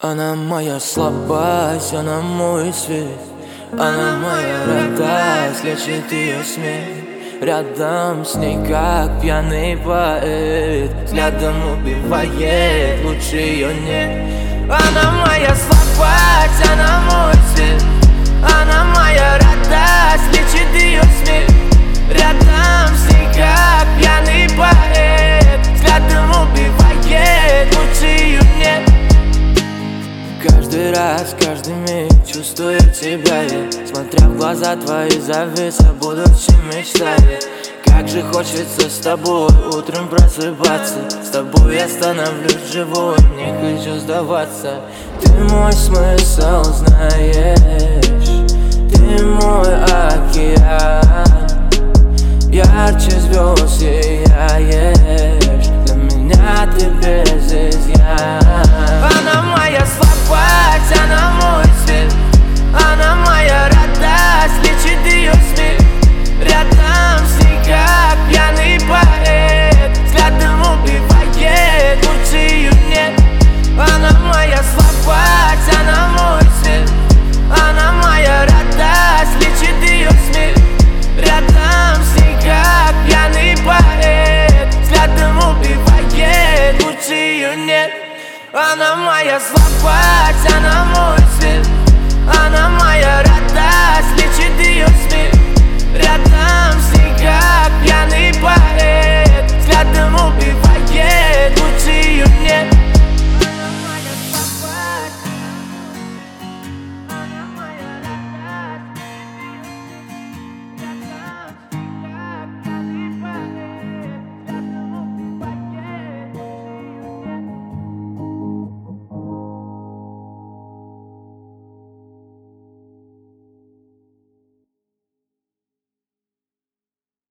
Она моя слабость, она мой свет. Она моя радость, лечит ее смех. Рядом с ней как пьяный поэт, взглядом убивает, лучше ее нет. Она моя слабость, она мой свет. Она моя радость, лечит ее смех. Рядом с ней как пьяный поэт, взглядом убивает, лучше ее нет. Каждый раз, каждый миг чувствую тебя я, смотря в глаза твои, завис о будущем мечтаю. Как же хочется с тобой утром просыпаться, с тобой я становлюсь живой, не хочу сдаваться. Ты мой смысл знаешь, ты мой океан, ярче звезд сияешь, для меня ты без изъян. Она моя слабость, она мой свет. Она моя радость, лечит ее смех. Рядом с ней как пьяный поэт, взглядом убивает, лучше ее нет. Она моя слабость, она мой свет. Она моя радость, лечит ее смех. Рядом с ней как пьяный поэт, взглядом убивает, лучше ее нет. Она моя слабость, она мой свет. Она моя радость, лечит ее смех. Рядом с ней как пьяный поэт, взглядом убивает.